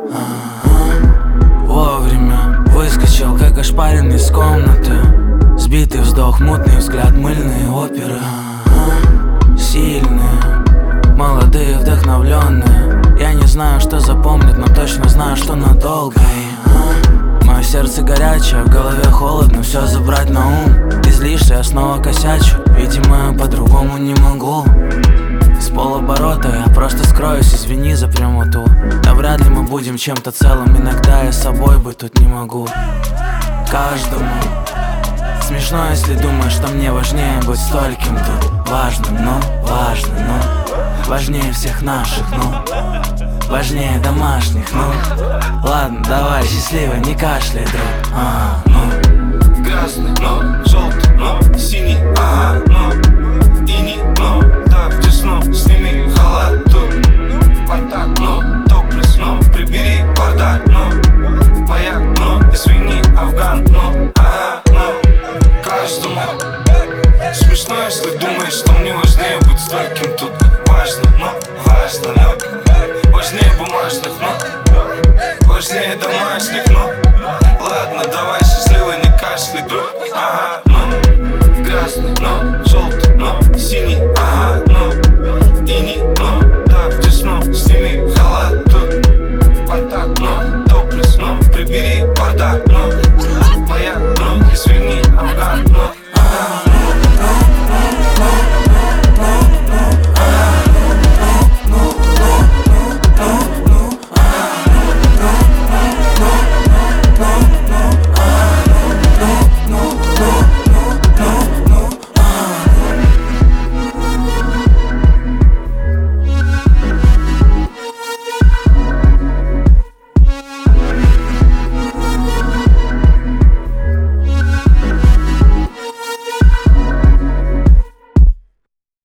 Вовремя выскочил, как ошпаренный из комнаты. Сбитый вздох, мутный взгляд, мыльные оперы. Сильные, молодые, вдохновленные. Я не знаю, что запомнят, но точно знаю, что надолго. Мое сердце горячее, в голове холодно, все забрать на ум. Ты злишься, я снова косячу, видимо, по-другому не могу. С полоборота я просто скроюсь, извини за прямоту. Да вряд ли мы будем чем-то целым, иногда я с собой быть тут не могу. Каждому смешно, если думаешь, что мне важнее быть стольким тут. Важным, но важнее всех наших, важнее домашних, ладно, давай, счастливо, не кашляй, друг. Красный, желтый, синий, иней, так тесно, сними халат тут. Спартак, топлес, прибери бардак, маяк, извини, Афган, каждому смешно, если думаешь, что мне важнее быть стольким тут. Важно, важнее бумажных, важнее домашних, ладно, давай, счастливо, не кашляй, друг. Красный, желтый, синий,